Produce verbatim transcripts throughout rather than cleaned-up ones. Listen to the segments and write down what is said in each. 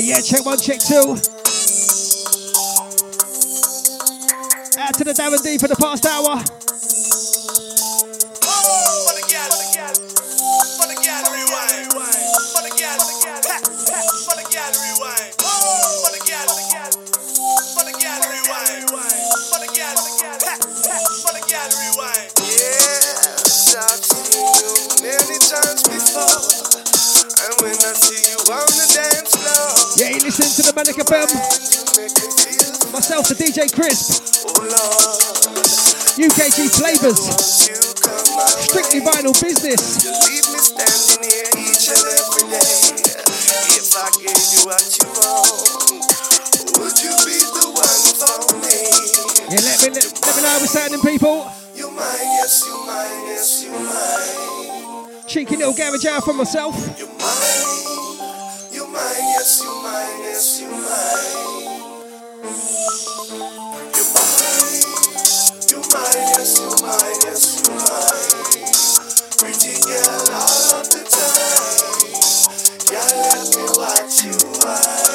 Yeah, check one, check two. Out to the Darren D for the past hour. Listen to the Manic F M. Myself, the D J Crisp. U K G Flavors. Strictly Vinyl Business. Yeah, let me, let, let me know how we're sounding, people. You mine, yes, you mine, yes, you mine. Cheeky little garage hour for myself. You mine, you mine, yes, you mine, yes, you mine. You mine, you mine, yes, you mine, yes, you mine. Pretty girl all of the time. Yeah, let me watch you wine.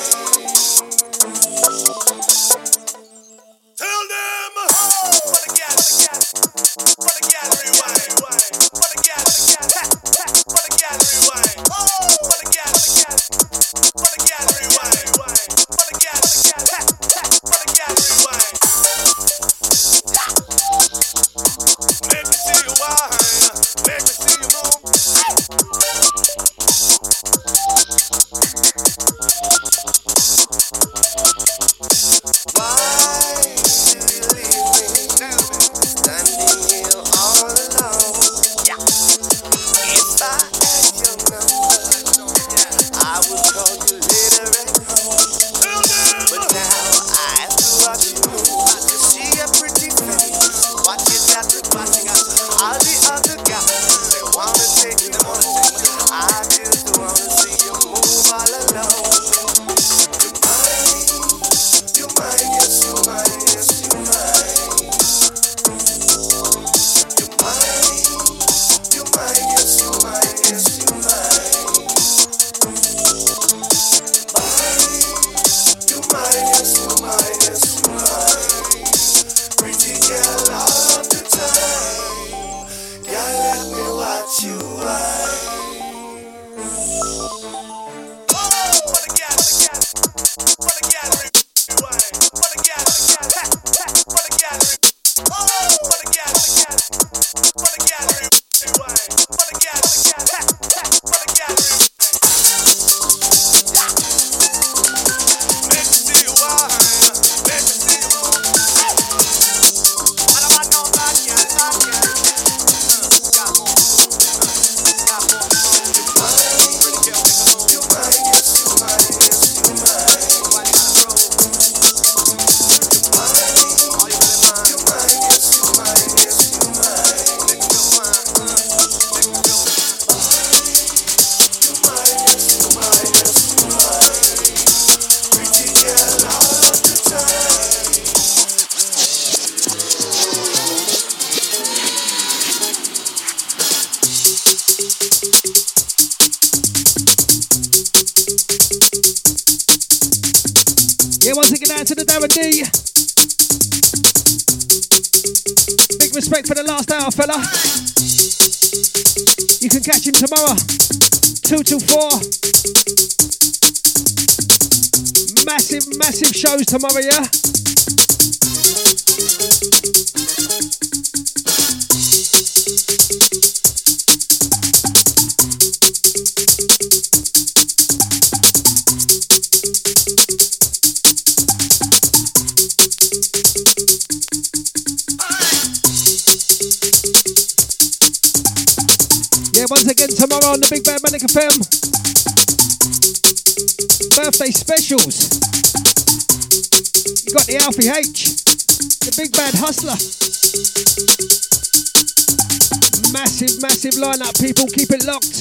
To the Darren D. Big respect for the last hour, fella. You can catch him tomorrow, two till four. Massive, massive shows tomorrow, yeah? Once again tomorrow on the Big Bad Manic F M. Birthday specials. You got the Alfie H, the Big Bad Hustler. Massive, massive lineup, people. Keep it locked.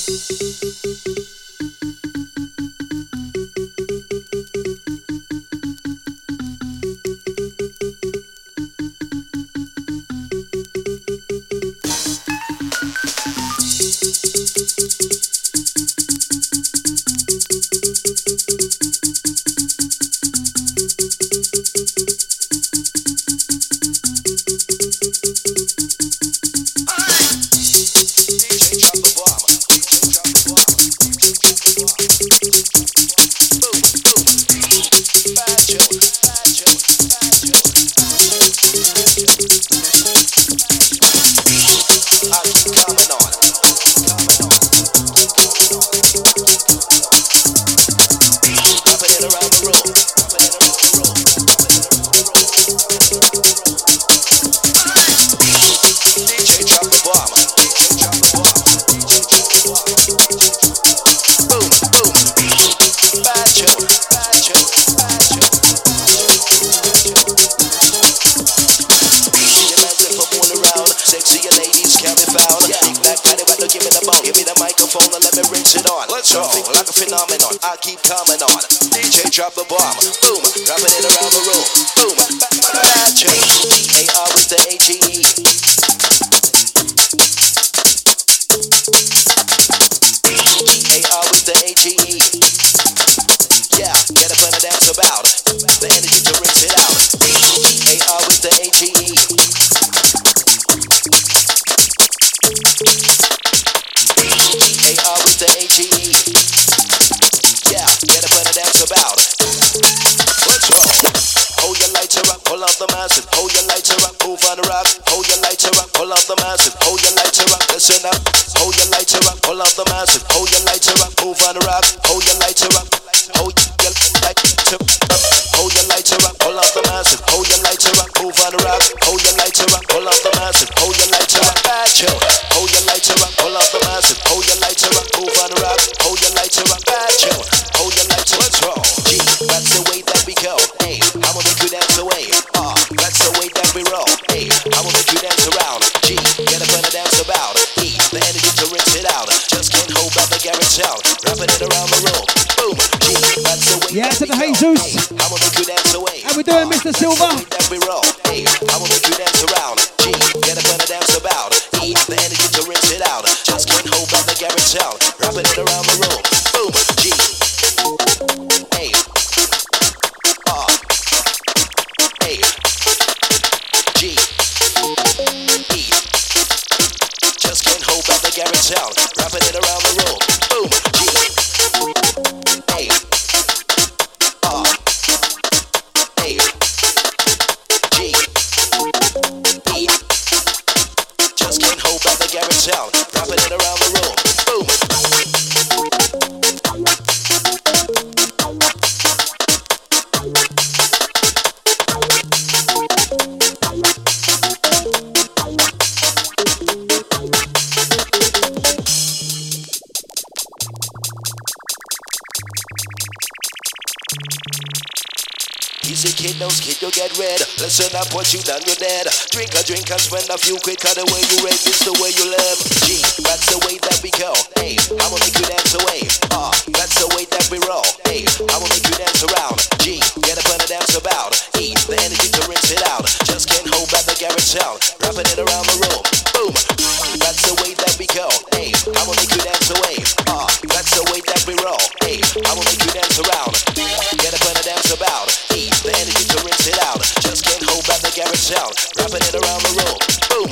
Listen up, what you done, you're dead. Drink a drink and spend a few quid, cause the way you rave is the way you live. G, that's the way that we go. Hey, I'ma make you dance away. Ah, uh, that's the way that we roll. Hey, I'ma make you dance around. G, get up and dance about. E, the energy to rinse it out. Just can't hold back the garage sound. Rapping it around the room. Boom, that's the way that we go. Hey, I'ma make you dance away. Ah, uh, that's the way that we roll. Hey, I'ma make you dance around. Get up and dance about. E, the energy to rinse it out. Just can't hold back the garage sound. Rapping it around the room. Boom.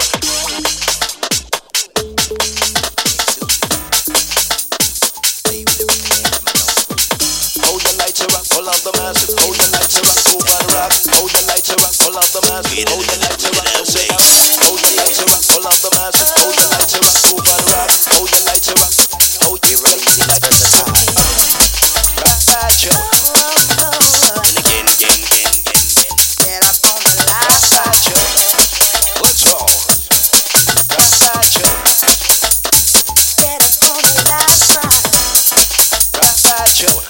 Hold your lighter up, pull out the massive. Hold your lighter up, move on rock. Hold your lighter up, pull out the massive. Hold your lighter up, listen up. Hold your lighter up, pull out the massive. Hold your lighter up, move on rock. Hold your lighter up. Hold your lighter up. Right, Joe. Again, again, again, again. Get up on the last side, Joe. Let's roll. Right side, Joe. Get up on the last side. Right side, Joe.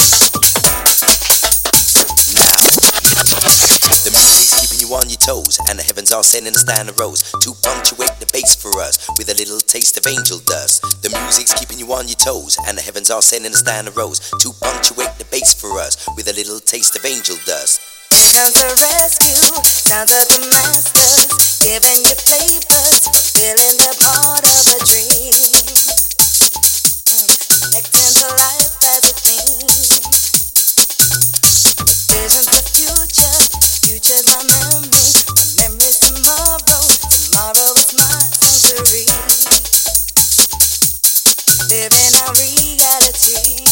Now, the music's keeping you on your toes, and the heavens are sending a stand of rose to punctuate the bass for us with a little taste of angel dust. The music's keeping you on your toes, and the heavens are sending a stand of rose to punctuate the bass for us with a little taste of angel dust. Here comes the rescue, sounds of the masters, giving you flavors, fulfilling the part of a dream. Connecting to life as a theme. The vision's the future, future's our memory, our memory's tomorrow, tomorrow is my sanctuary. Living our reality.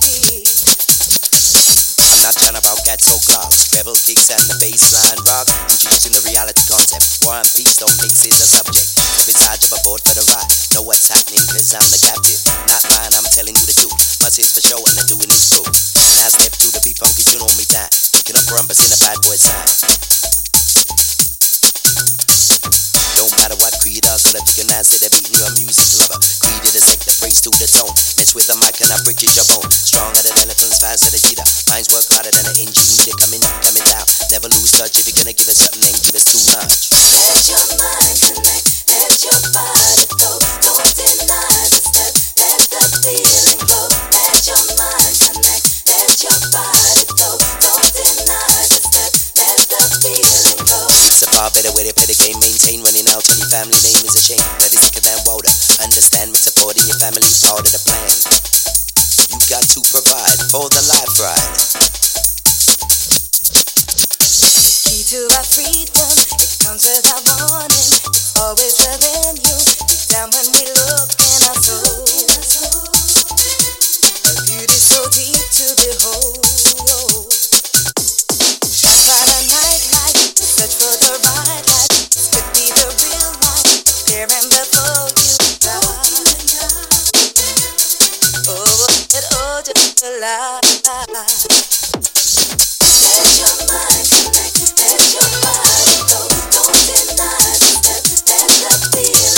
Not chatting about cats or clocks, treble kicks and the bassline rock. Introducing the reality concept. War and peace don't mix is a subject. Step inside, jump aboard for the ride. Know what's happening, cause I'm the captain. Not lying, I'm telling you the truth. Much is for show and I'm doing it true. Now step through the beat funky, you know me that. Picking up rumpus in a bad boy sound. No matter what creed or color, pick an answer, they're beating your music lover. Creed is like the praise to the tone. Mess with the mic and I break it your bone. Stronger than elephants, faster than cheetah. Minds work harder than an engine. They're coming up, coming down. Never lose touch if you're gonna give us something, then give us too much. Let your mind connect, let your body flow. Don't deny the step, let the feeling flow. Let your mind connect, let your body flow. Don't deny the step, let the feeling flow. It's a far better way to play the game. Maintain running out on your family name is a chain. That is thicker than water. Understand me supporting your family, part of the plan. You got to provide for the life ride. Key to our freedom, it comes without warning. It's always within you. Deep down when we look in our soul. A beauty so deep to behold. Shine by the night light, search for the right light. This could be the real life, appearing before you die. Oh, it all just a lie. Let your mind connect, let your body go. Don't deny the step, let the feeling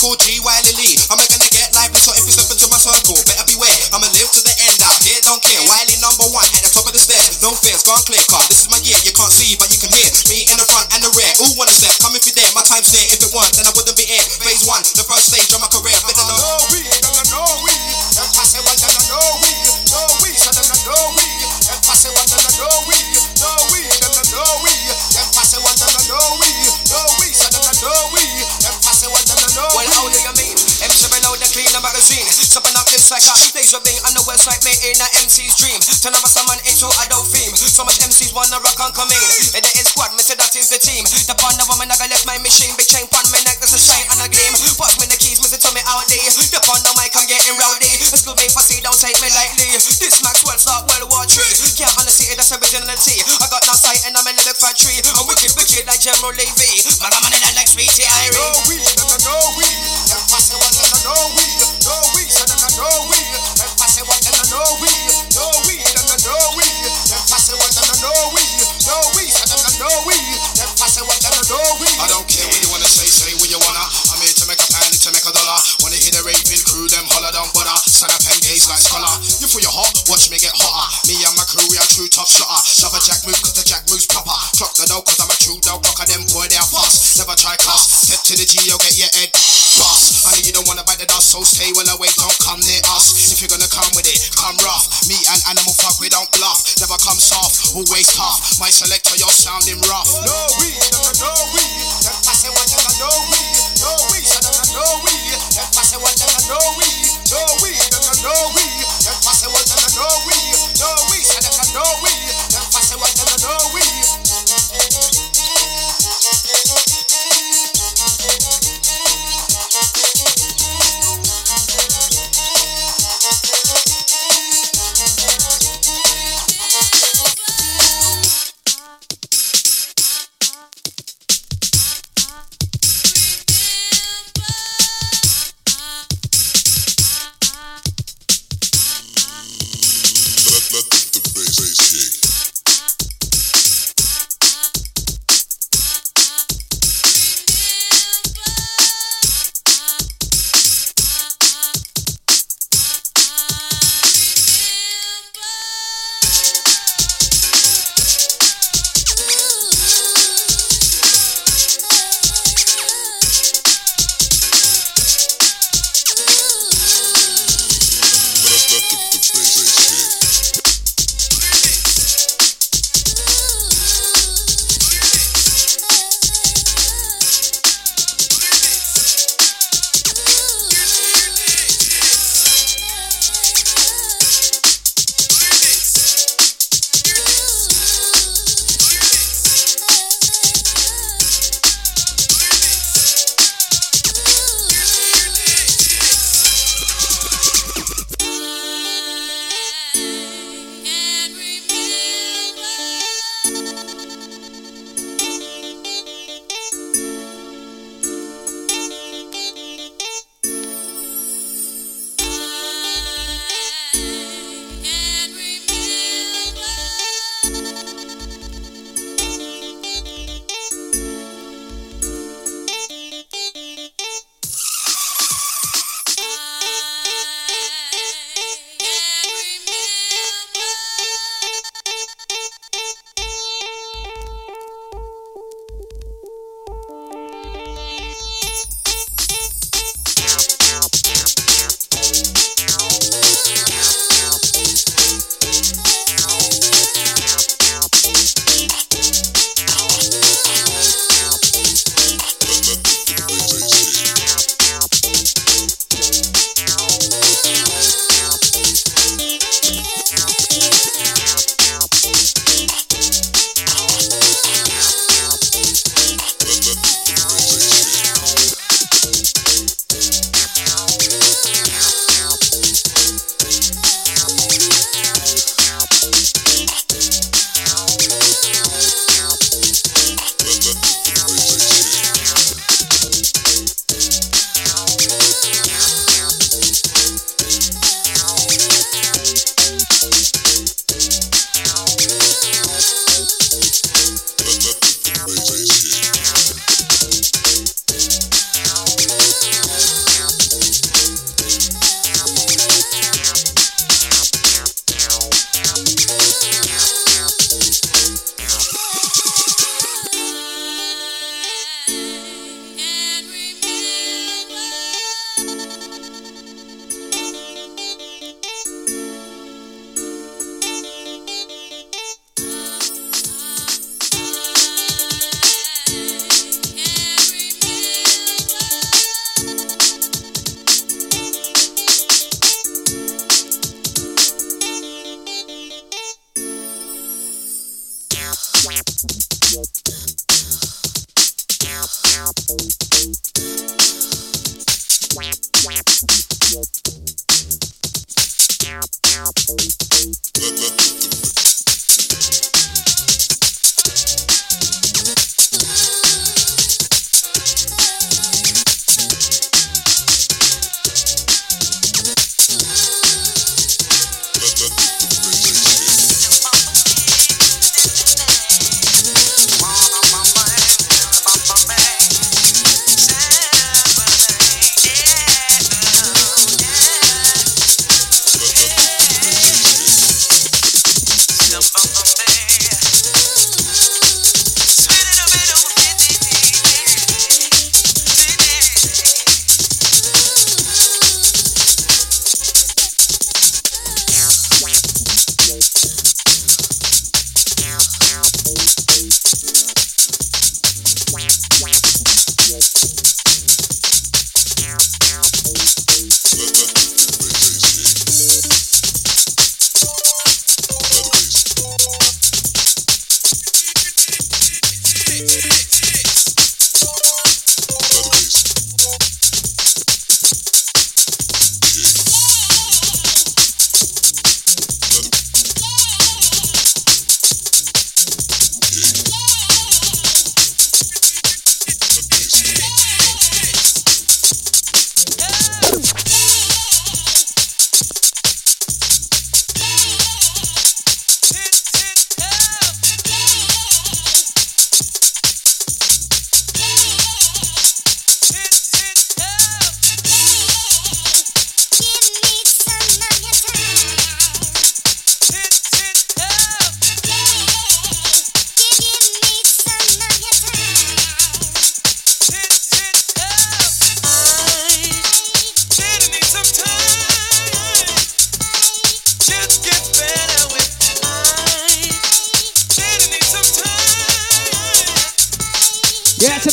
called G Wiley Lee. I'm gonna get lively, so if you step into my circle, better beware. I'ma live to the end out here, don't care. Wiley number one at the top of the stairs. No fears, gone clear car. This is my year, you can't see, but you can hear me in the front and the rear. Who wanna step? Come if you're there, my time's there. If it weren't, then I wouldn't be here. Phase one, the first stage of my career. But then I know we, then I know we. Then pass it one, then I know we. Know we, so then I know we. Then pass it one, then I know we. Know we, then I know we. Then pass it one, then I know we. Know we, so then I know we. Then pass it one, then I know we. Well, how do you mean? M seven load the clean the magazine. Something up inside car. Days of being on the website, made in a M C's dream. Turn over someone into adult theme. So much M Cs wanna rock and come in. And there is squad, me say that is the team. The band of woman, I got left my machine. Big chain on my neck, there's a shine and a gleam. Pass me the keys, me say to me out there. The band of mic, I'm getting rowdy. Excuse me for see, don't take me lightly. This Maxwell start World War Three. Can't understand that's originality. I got no sight and I'm in the factory. I'm wicked, wicked like General Levy. My mama and I like Sweetie Irie. No we, then I know we. Then pass it one, then I know we. No we, so then I know we. Then pass it one, then I know we. No we, then I know we. Then pass it one, then I know we. No we, so then I know we. Then pass it one, then I know we. I don't care what you wanna say, say what you wanna. I'm here to make a pound, to make a dollar. Wanna hear the raving crew, them holler down butter. Son of pen gaze like scholar. You feel you're hot, watch me get hotter. Me and my crew, we are true top shotter. Love a jack move, cause the jack moves proper. Clock the dough, cause I'm a true dog. Clock of them boy, they are fast. Never try cuss. Step to the G, you'll get your head bust. I know you don't wanna bite the dust, so stay well away, don't come near us. If you're gonna come with it, come rough. Me and animal fuck, we don't bluff. Never come soft, always tough. My selector, you're sounding rough. No we, then I know we. Then pass it one, then I know we. No we, so then I know we. Then pass it one, then I know we. No we, then I know we. Then pass it one, then I know we. No we, so then I know we. Then pass it one, then I know we.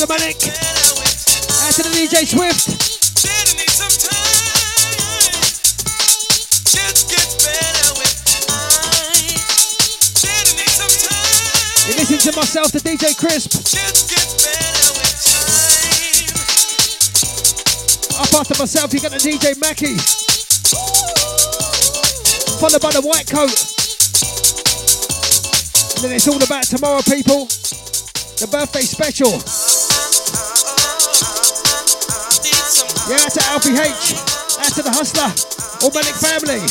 the Manic. Out to the D J Swift. You listen to myself, the D J Crisp. Up after myself, you got the D J Mackie. Followed by the White Coat. And then it's all about tomorrow, people. The birthday special. Yeah, out to Alfie H. Out to the Hustler. All Manic family.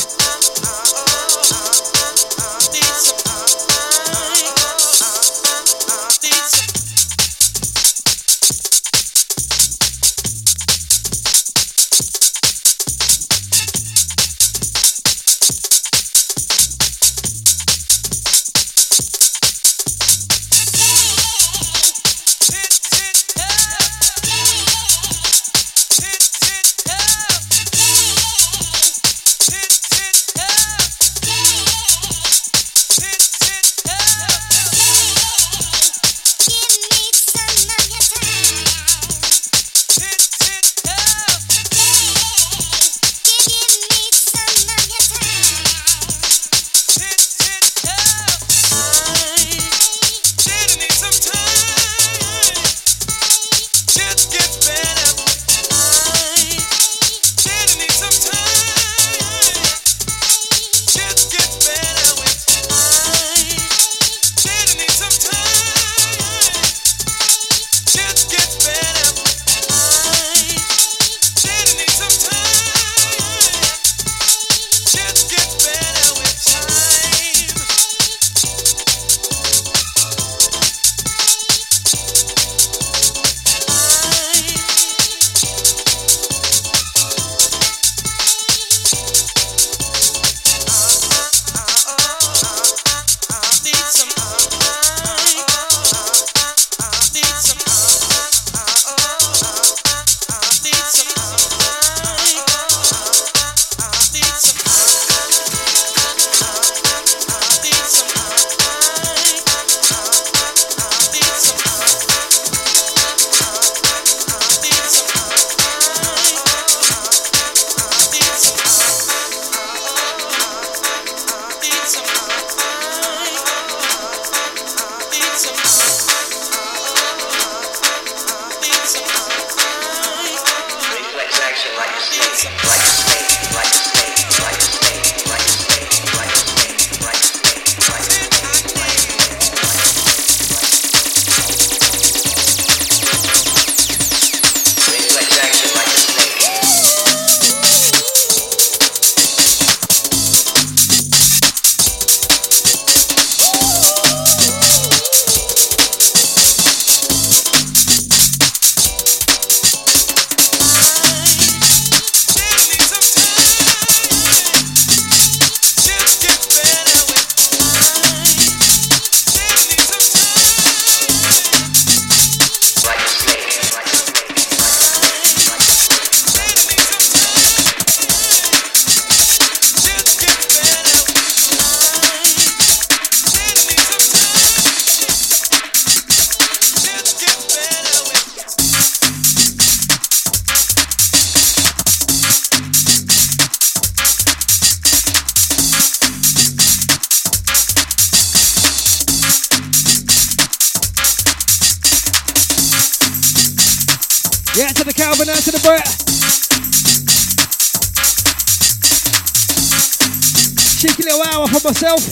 Yeah, to the Calvin, out to the Brett. Cheeky little hour for myself.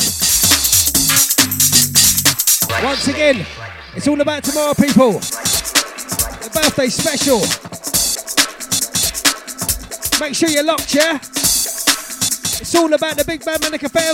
Once again, it's all about tomorrow, people. The birthday special. Make sure you're locked, yeah? It's all about the Big Bad Manic F M.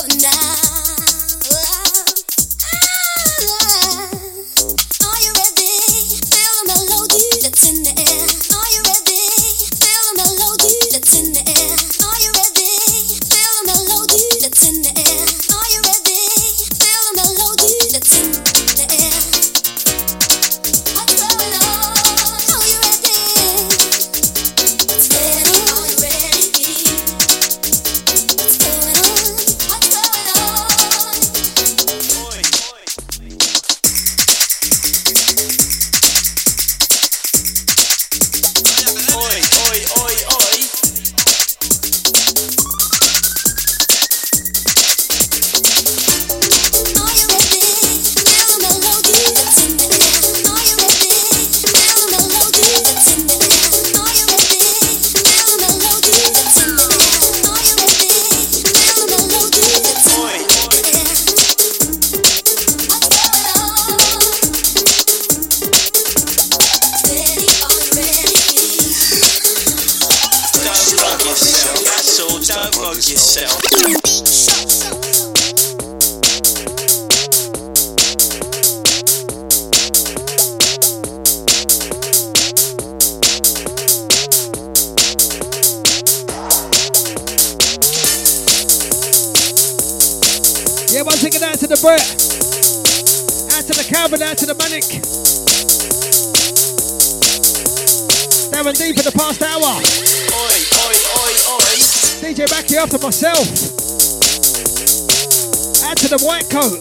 going down. Are you ready? Feel the melody that's in the air. Are you ready? Feel the melody that's in the air. Are you ready? Feel the melody that's in the air. Are you ready? Feel the melody that's in the air. What's going on? Are you ready? What's going on? Are you ready? What's going on? What's going on? Oi, oi, oi, oi. Are you ready? Feel the melody that's in the air. Are you ready? Feel the melody that's in the air. Are you ready? Feel the melody that's in the air. Are you ready? Feel the melody that's in Oi, the air. What's going on? Steady, are you ready? don't bug yourself. That's all, don't bug yourself. Yeah, one ticket out to the Brett. Out to the Calvin, out to the Manic. Darren D for the past hour. Oi, oi, oi, oi. D J back here after myself. Out to the White Coat.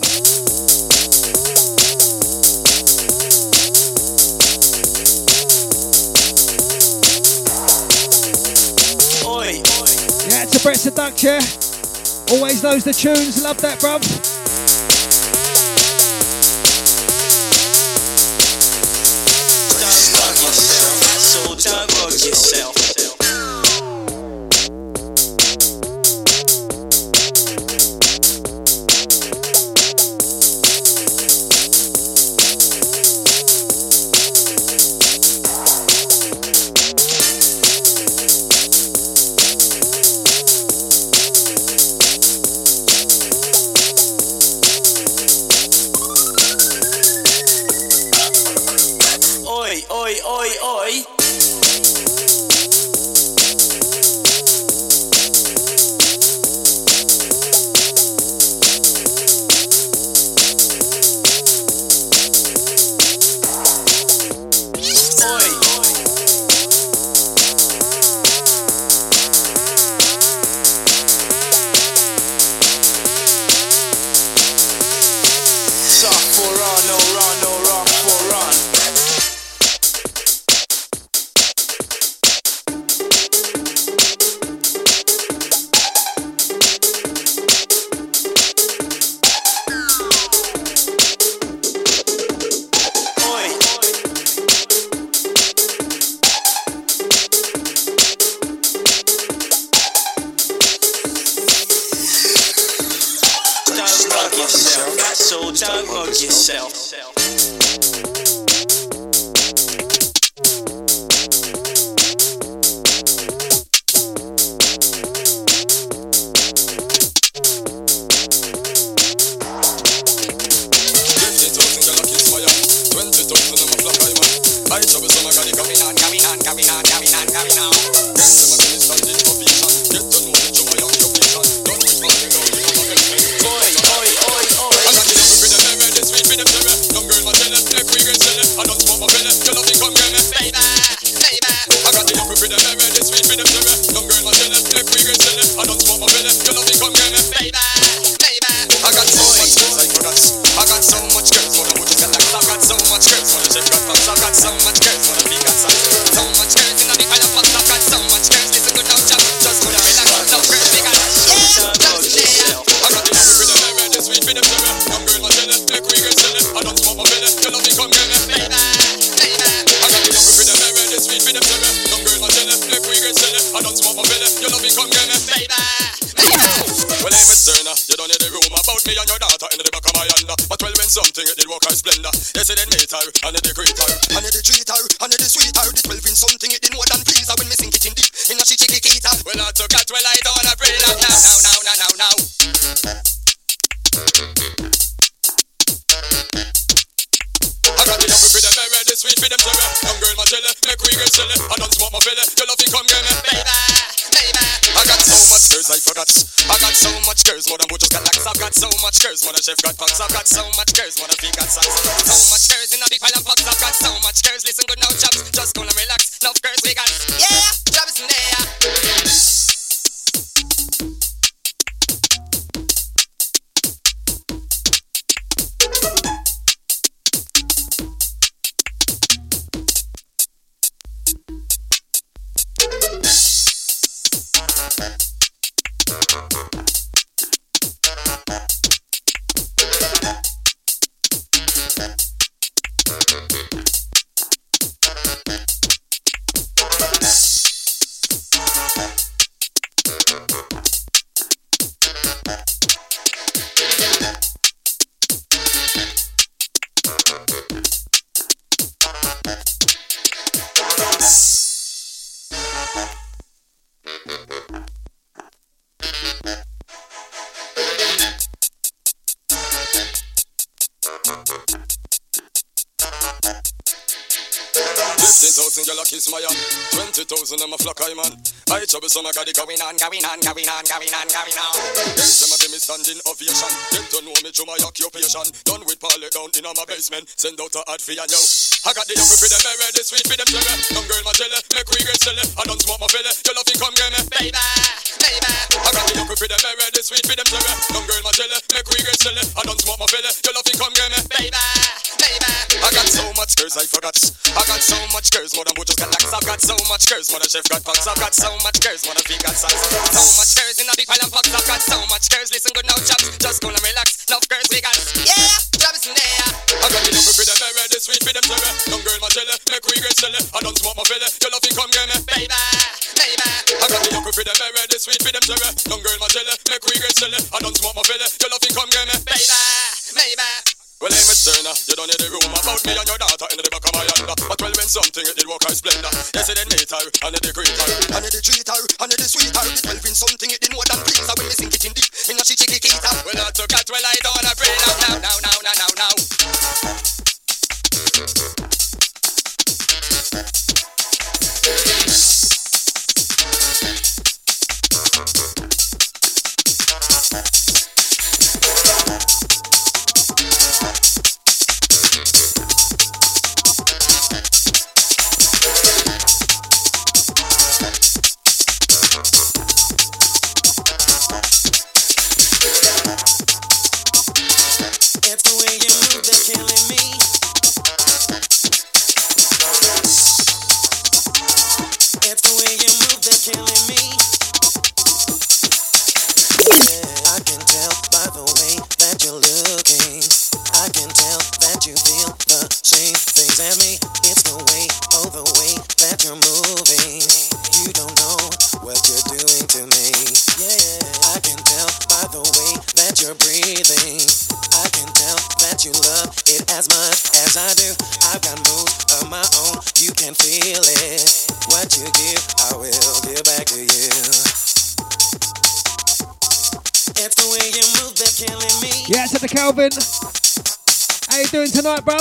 Oi, oi. Yeah, to Brett Seduction. Always knows the tunes. Love that, bruv. Don't bug yourself. That's all, don't bug yourself. Oi, oi, oi, oi. Oi, soft for run, no run, no rock for run. Oi, don't bug yourself. That's all, don't bug yourself. fifty thousand gyal a kiss my hand. twenty thousand of my flock I man. I trouble some a got it coming on, coming on, coming on, coming on, coming on. Bring them a minute stand in ovation. Get to know that you my occupation. Don't wait for the girl, you know my best friend. Oi, oi, oi, oi. I got it up with the lemon, the sweet with the lemon. Young girl, my jelly, make we get jelly. I don't smoke my belly, you love me, come get me, baby, baby. I got it up with the lemon, the sweet with the lemon. Young girl, my jelly, make we get jelly. I don't smoke my belly, you love me, come get me, baby, baby. I got so much girls like products. I got so much girls for the booty got like. I got so much girls for the chef got thumbs. I got so much girls for the big got size. So much girls in the big pile of pots. I got so much girls. Listen good now, jump. Just put a relax. No girls big and yeah, just there. I got the love with the lemon, the sweet with the lemon. Young girl, my jelly, make we get jelly. I don't smoke my belly, you love me, come get me, baby, baby. I got the love with the lemon, the sweet with the lemon. Young girl, my jelly, make we get jelly. I don't smoke my belly, you love me, come get me, baby, baby. Well, I'm a Turner, you don't need the room about me and your daughter in the back of my hand. But well, when something it did work her splendor. Yes, it did meet her, and it did greet her, and it did treat her, and it did sweet her. The twelve in something it did more than please her when me sink it in deep in a she chicky kita. Well, I took that, well, I don't wanna pray now, now, now, now, now, now, now. chili, make we get silly. I don't smoke my filly, you love to come get me, baby, baby. I got so much girls I forgot. I got so much girls more than butchers got locks. I've got so much girls more than chef got pox. I've got so much girls more than feet got socks. So much girls in a big pile of pox. I've got so much girls, listen good now, chaps. Just gonna relax. Love girls we got. Yeah, Travis in there. fifty thousand y'all kiss my hand. Twenty thousand I'm a flock I man. I trouble some I got it going on, going on, going on, going on, going on. Girls them a give me standing ovation. Get to know me through my occupation. Done with parlor down in my basement. Send out a ad for ya yo. I got the young for them berry, the sweet for them cherry. Young girl my jelly, make we get silly. I don't smoke my filly, you love to come get me, baby, baby. I got the young for them berry, the sweet for them cherry. Young girl my jelly, make we get silly. I don't smoke my filly, you love to come get me, baby, baby. I got so much girls I forgot. I got so much girls more than butchers got locks. I've got so much girls more than chef got pox. I've got so much girls more than feet got socks. So much girls in a big pile of pox. I've got so much girls, listen good now, chaps. Just gonna relax. Love girls we got. Yeah, Travis in there. I got the young for them berry, the sweet for them cherry. Young girl my jelly, make we get silly. I don't smoke my filly, you love to come get me, baby, baby. I got the young for them berry, the sweet for them cherry. Young girl my jelly, make we get silly. I don't smoke my filly, you love to come get me, baby, baby. Well, I'm Miss Turner, you don't need the room about me and your daughter in the back of my hand. But well, when something it did work out splendor. Yes, it did meet her, and it did greet her, and it did treat her, and it did sweet her. It twelve in something it did more than please her. When me sink it in deep, in a she chicky keeter. Well, I took that, well, I don't wanna pray now, now, now, now, now, now, now. Calvin, how you doing tonight, bruv?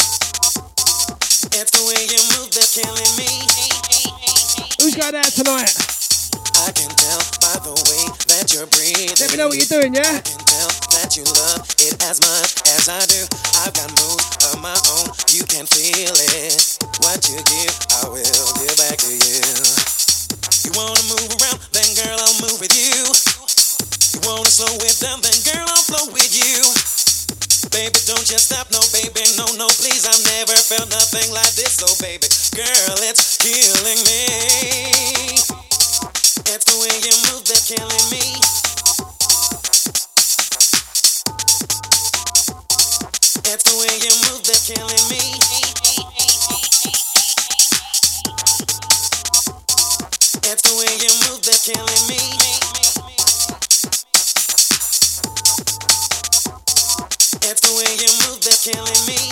It's the way you move that's killing me. Who's going out tonight? I can tell by the way that you're breathing. Let me know what you're doing, yeah? I can tell that you love it as much as I do. I've got moves of my own, you can feel it. What you give, I will give back to you. You wanna move around, then girl, I'll move with you. You wanna slow it down, then girl, I'll flow with you. Baby, don't you stop, no baby, no, no, please. I've never felt nothing like this, so baby, girl, it's killing me. It's the way you move that's killing me. It's the way you move that's killing me. It's the way you move that's killing me. It's the way you move that's killing me.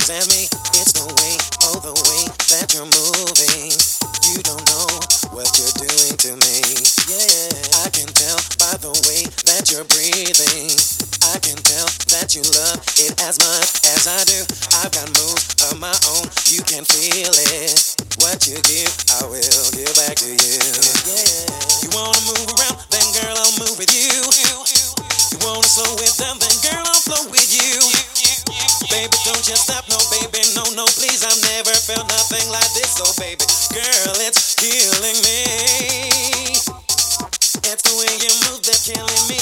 understand me. It's the way, oh the way that you're moving. You don't know what you're doing to me. Yeah, I can tell by the way that you're breathing. I can tell that you love it as much as I do. I've got moves of my own, you can feel it. What you give, I will give back to you. Yeah, you wanna move around, then girl I'll move with you. You wanna slow it down, then girl I'll flow with you. Baby, don't you stop, no baby, no, no, please. I've never felt nothing like this, so baby, girl, it's killing me. It's the way you move that's killing me.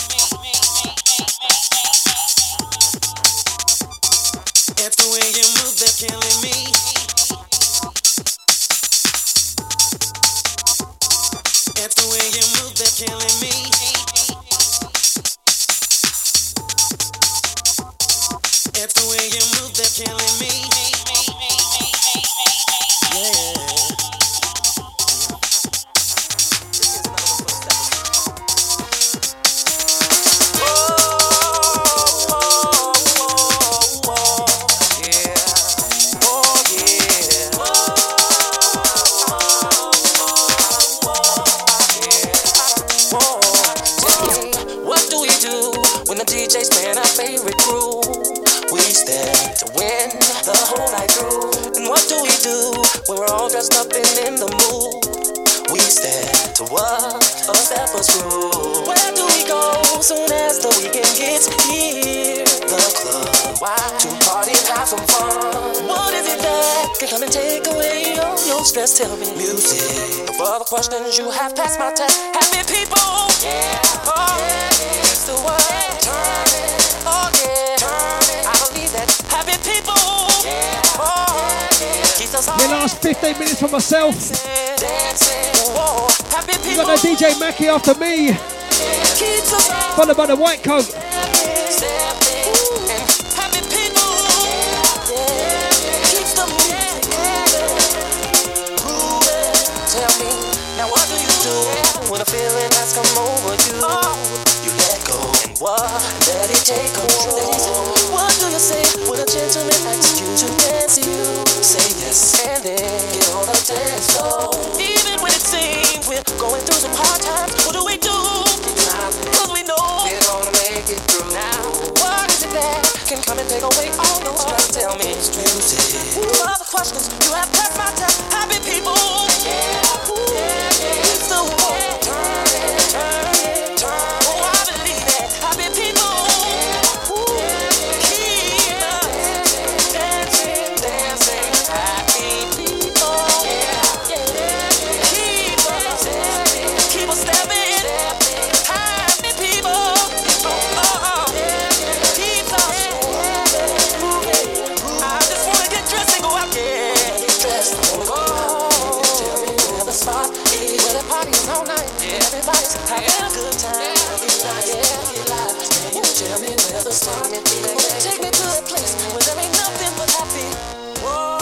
It's the way you move that's killing me. It's the way you move that's killing me. It's the way you move that's killing me. Yeah. D Js playing our favorite crew. We stand to win the whole night through. And what do we do when we're all dressed up and in the mood? We stand to what? A step or screw. Where do we go soon as the weekend gets here? The club. Why? To party and have some fun. What is it that can come and take away all your stress? Tell me. Music. No further questions, you have passed my test. Happy people. Yeah. Oh, yeah. It's the word. Oh yeah, I believe that happy people. Yeah. Oh, yeah. The last fifteen minutes for myself. Whoa. Happy people. You got the D J Mackie after me. Followed by the white coat. Happy people. Keeps the music. Tell me, now what do you do when a feeling has come over you? You let go and what? Let it take control. What do you say when a gentleman asks you to dance? You say yes and then get on the dance floor. Even when it seems we're going through some hard times, what do we do? Cause we know we're gonna make it through. Now, what is it that can come and take away all those stress? Tell me, music. All the questions you have passed my test. Happy people. Yeah, yeah. It's the one. Turn it, turn it, turn it. Oh, I believe that. Happy people. Keep dancing, dancing. Happy people. Keep dancing, keep on stepping. Happy people. Oh, oh, keep on moving. I just wanna get dressed and go out. Yeah, get dressed. I wanna go. Tell me where the spot is, where the party is all night. Everybody's having a good time. Yeah, get live. Can you tell me where the spot is? Take me to a place where there ain't nothing but happy. Whoa.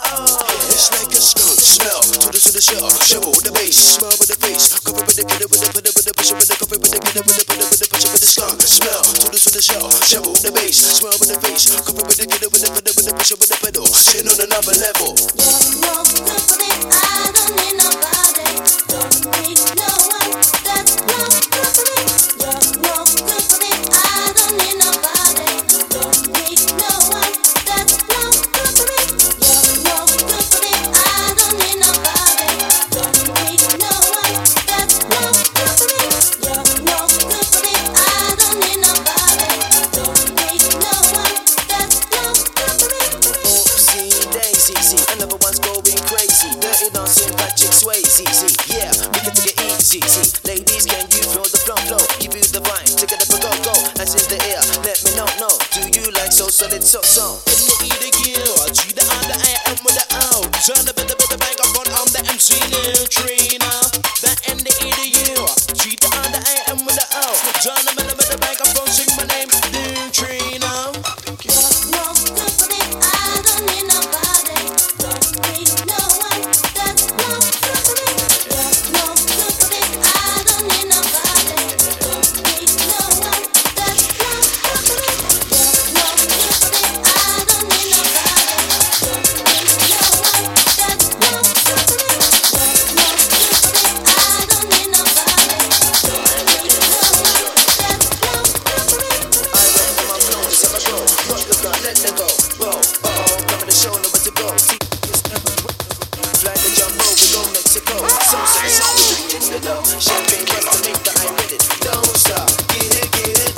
Shovel the bass, smile with the face, cover with the killer with the with the with the pressure with the coffee with the get with the with the with the pressure with the skunk smell. To the to the shell, shovel with the bass, swell with the face, coffee with the get with the with the with the pressure with the pedal, sitting on another level. You're no good for me. I don't need nobody. Don't need no one. That's no good for me. You're no good for me. I don't need nobody. Don't need no one. That's no good for me. You're no good for me. I don't need nobody. Don't need no one. That's no good for me. You're no good for me. I don't need nobody. Don't need no one. That's no good for me. Oopsie daisy, see, another one's going crazy. Dirty dancing, Patrick Swayze, see, yeah, we can take it easy, see. Ladies, can you feel the flow, flow? Give you the vibe, take it up and go, go. Hands in the air, let me know, no. Do you like so solid, so, so? In the E the gear, G the R the A M with the O. Turn the bit the bit the bank up on I'm the M C Neutrino. The N the E the U, G the R the A M with the O. Turn the bit the bit the bank up on sing my name Neutrino. You're no good for me. I don't need nobody. Don't need no one. That's no good for me. You're no good for me. I don't need nobody. Don't need no one. That's no good for me. You're no good for me. I don't need nobody. Don't need no one. That's no good for me. You're no good for me. I don't need nobody. Don't need no one. That's no good for me. I went from my flow, just have a go. Rock the gun, let them go. Whoa, uh-oh, coming to show, nowhere to go. See, fly the jumbo, we go Mexico. So, so, so, we in the dough. Champagne bust to make the I with it. Don't stop, get it, get it.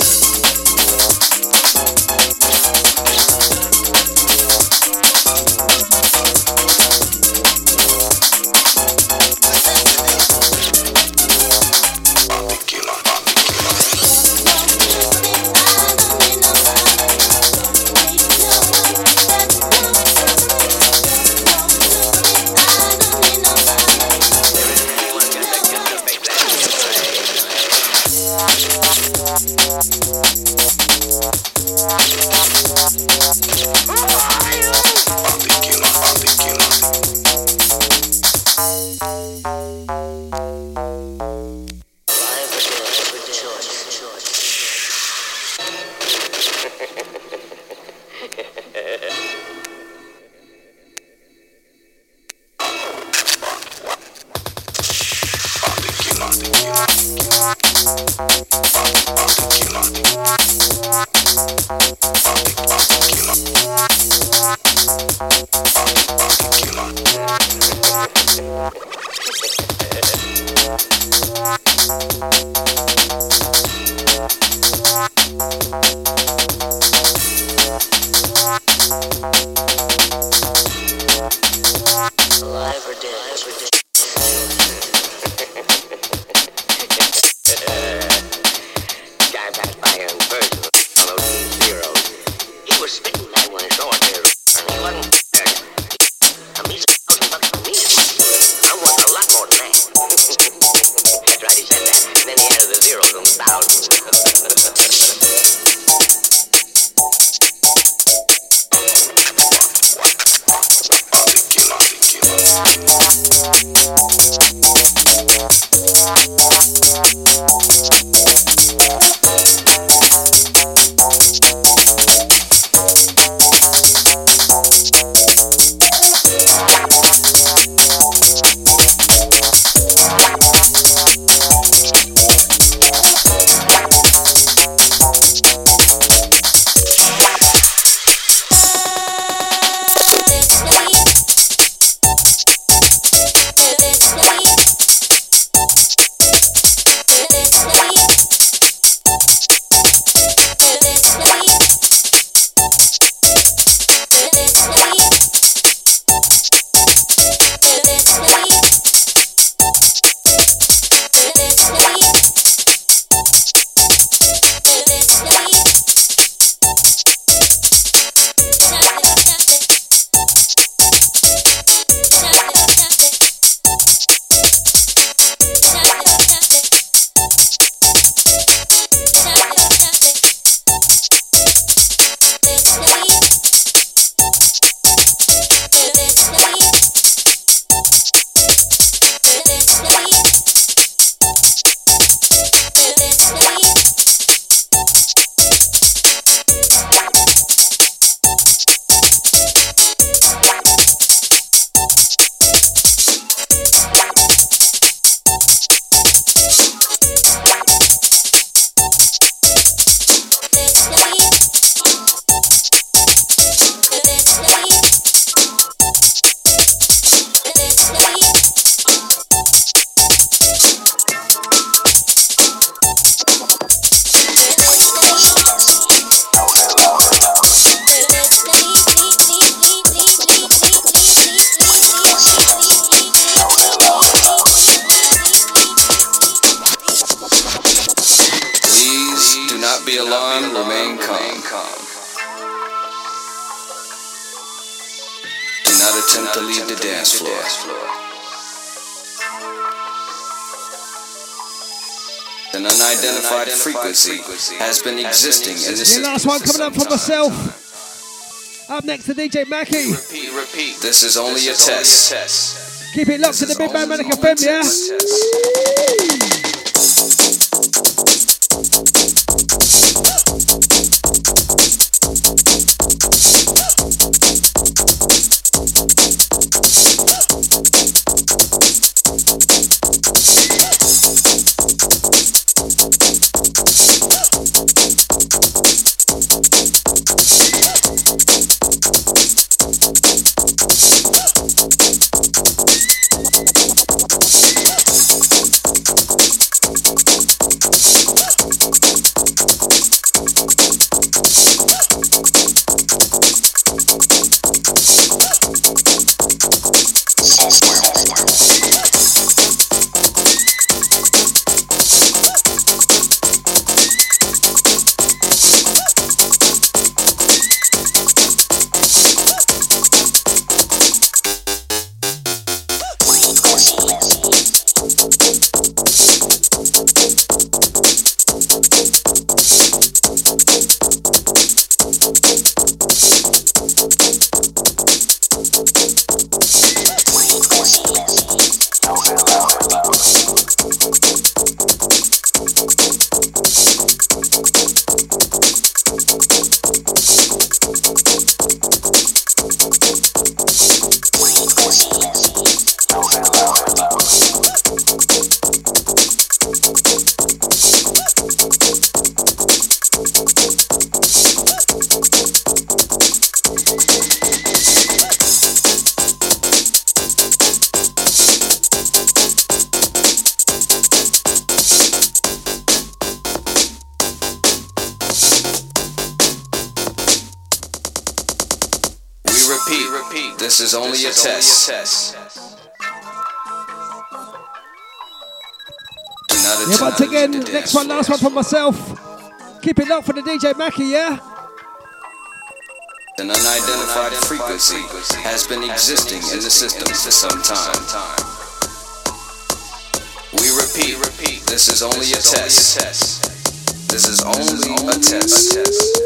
Guy back by and be alarmed, remain calm. Do not attempt to leave the dance floor. An unidentified frequency has been existing in the system. The last one coming up from myself. Up next to D J Mackie. Repeat, repeat. This is only a test. Keep it locked to the Big Bad Manic F M, yeah? This is only a test. Yeah, once again, next one, last one from myself. Keep it locked for the D J Mackie, yeah? An unidentified frequency has been existing in the system for some time. We repeat, this is only a test. This is only a test.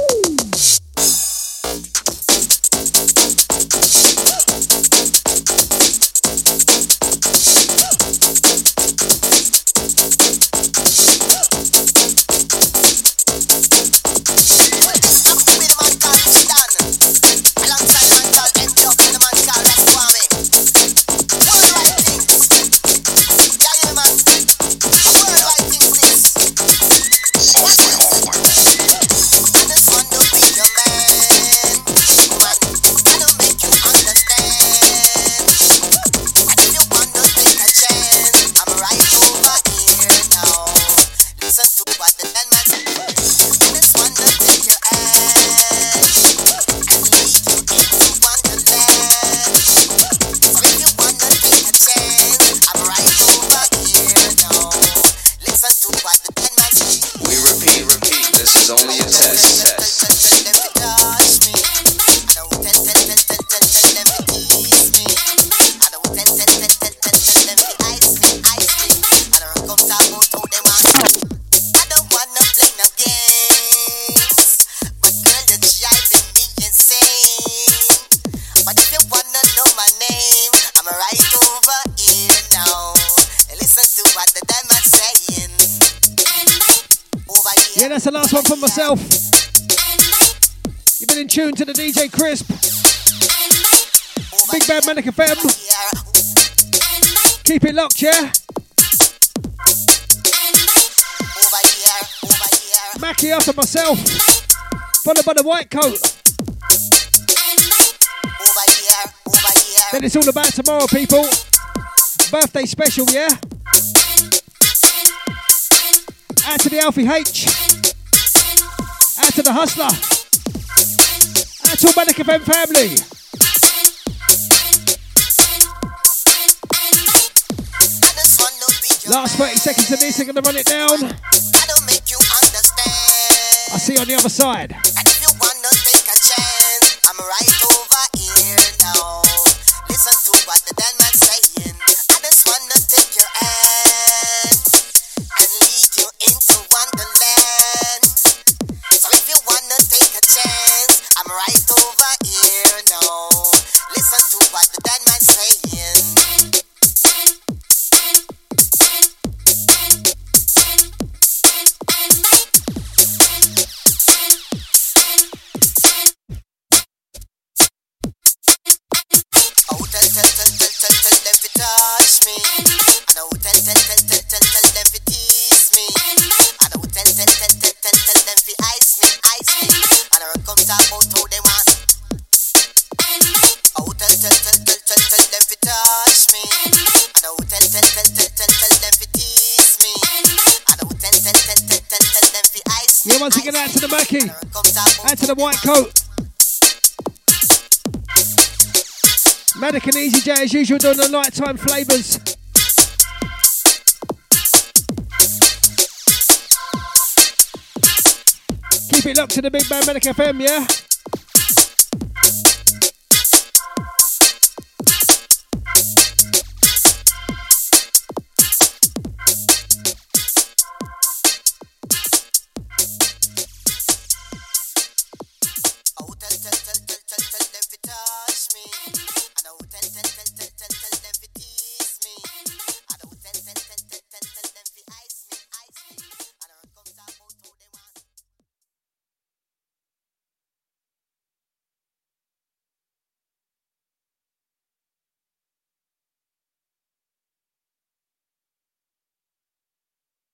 Yeah, that's the last one from myself. You've been in tune to the D J Crisp. Big Bad Manic F M. Keep it locked, yeah? Mackie after myself. Followed by the white coat. Then it's all about tomorrow, people. Birthday special, yeah? Out to the Alfie H. Out to the Hustler. Out to all Manic F M family. Last thirty seconds of this, I'm gonna run it down. I see you on the other side. And if you wanna take a chance, I'm right over here now. Listen to what the dead man's saying. I just wanna take your hand and lead you into wonderland. So if you wanna take a chance, I'm right over here now. Listen to what the dead man's saying. Touch me. I know tell tell tell tell tell tell them fi tease me. I know tell tell tell tell tell tell them fi ice me, ice me. And I come talk about how they want. Oh tell tell tell tell tell tell them fi touch me. I know tell tell tell tell tell tell them fi tease me. I know tell tell tell tell tell tell them fi ice me. Yeah, once again, out to the Mackie, out to the white coat. Manic and Easy J as usual doing the nighttime flavours. Keep it locked to the Big Band Manic F M, yeah?